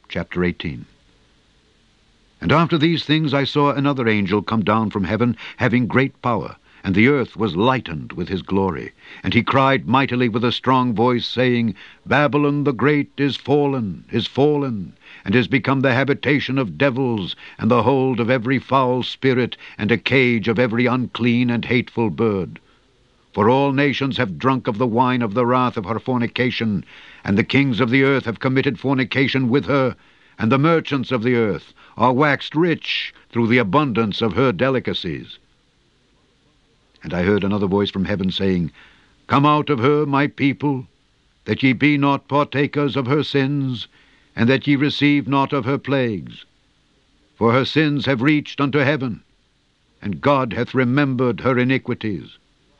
chapter 18. And after these things I saw another angel come down from heaven, having great power, and the earth was lightened with his glory. And he cried mightily with a strong voice, saying, Babylon the great is fallen, and is become the habitation of devils, and the hold of every foul spirit, and a cage of every unclean and hateful bird. For all nations have drunk of the wine of the wrath of her fornication, and the kings of the earth have committed fornication with her, and the merchants of the earth are waxed rich through the abundance of her delicacies. And I heard another voice from heaven saying, Come out of her, my people, that ye be not partakers of her sins, and that ye receive not of her plagues. For her sins have reached unto heaven, and God hath remembered her iniquities.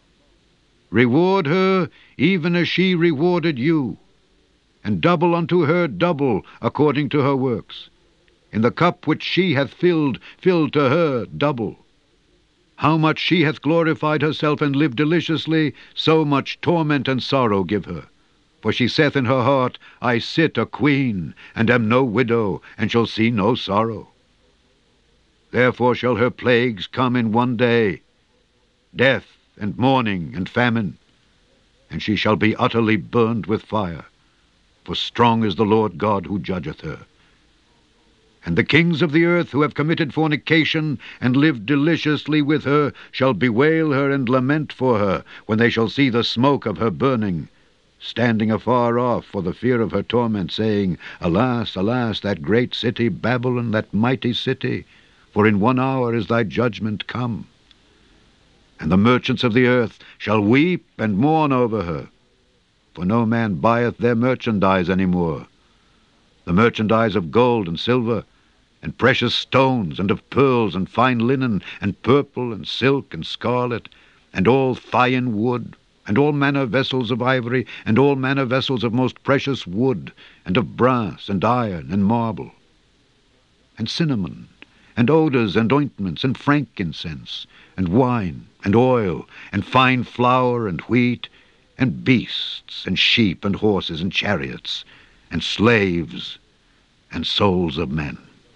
Reward her even as she rewarded you, and double unto her double according to her works. In the cup which she hath filled, fill to her double. How much she hath glorified herself and lived deliciously, so much torment and sorrow give her. For she saith in her heart, I sit a queen, and am no widow, and shall see no sorrow. Therefore shall her plagues come in one day, death, and mourning, and famine, and she shall be utterly burned with fire. For strong is the Lord God who judgeth her. And the kings of the earth who have committed fornication and lived deliciously with her shall bewail her and lament for her when they shall see the smoke of her burning, standing afar off for the fear of her torment, saying, Alas, alas, that great city Babylon, that mighty city, for in 1 hour is thy judgment come. And the merchants of the earth shall weep and mourn over her, for no man buyeth their merchandise any more, the merchandise of gold and silver, and precious stones, and of pearls, and fine linen, and purple, and silk, and scarlet, and all thyan wood, and all manner vessels of ivory, and all manner vessels of most precious wood, and of brass, and iron, and marble, and cinnamon, and odors, and ointments, and frankincense, and wine, and oil, and fine flour, and wheat, and beasts, and sheep, and horses, and chariots, and slaves, and souls of men.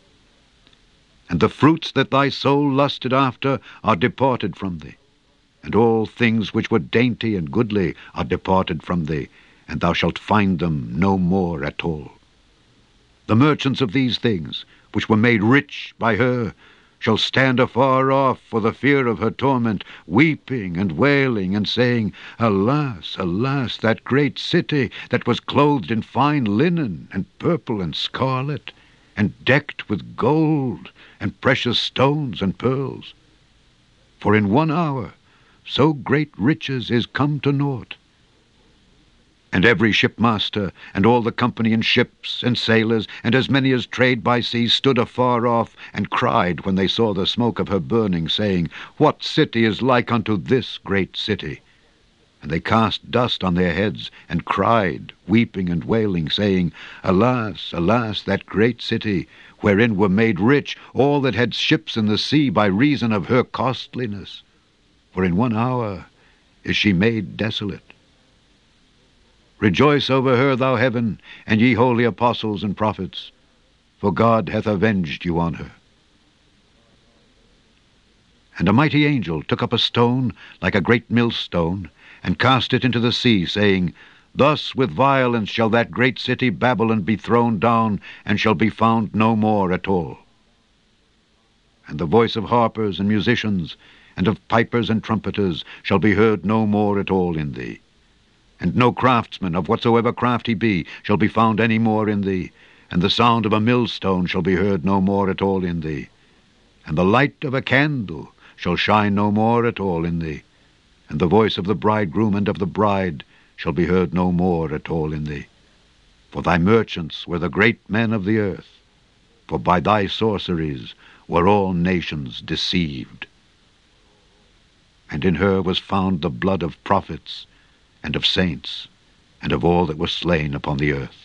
And the fruits that thy soul lusted after are departed from thee, and all things which were dainty and goodly are departed from thee, and thou shalt find them no more at all. The merchants of these things, which were made rich by her, shall stand afar off for the fear of her torment, weeping and wailing, and saying, Alas, alas, that great city that was clothed in fine linen, and purple, and scarlet, and decked with gold, and precious stones, and pearls. For in 1 hour so great riches is come to naught. And every shipmaster, and all the company in ships, and sailors, and as many as trade by sea, stood afar off, and cried when they saw the smoke of her burning, saying, What city is like unto this great city? And they cast dust on their heads, and cried, weeping and wailing, saying, Alas, alas, that great city, wherein were made rich all that had ships in the sea by reason of her costliness. For in 1 hour is she made desolate. Rejoice over her, thou heaven, and ye holy apostles and prophets, for God hath avenged you on her. And a mighty angel took up a stone like a great millstone, and cast it into the sea, saying, Thus with violence shall that great city Babylon be thrown down, and shall be found no more at all. And the voice of harpers and musicians, and of pipers and trumpeters, shall be heard no more at all in thee. And no craftsman, of whatsoever craft he be, shall be found any more in thee. And the sound of a millstone shall be heard no more at all in thee. And the light of a candle shall shine no more at all in thee. And the voice of the bridegroom and of the bride shall be heard no more at all in thee. For thy merchants were the great men of the earth, for by thy sorceries were all nations deceived. And in her was found the blood of prophets, and of saints, and of all that were slain upon the earth.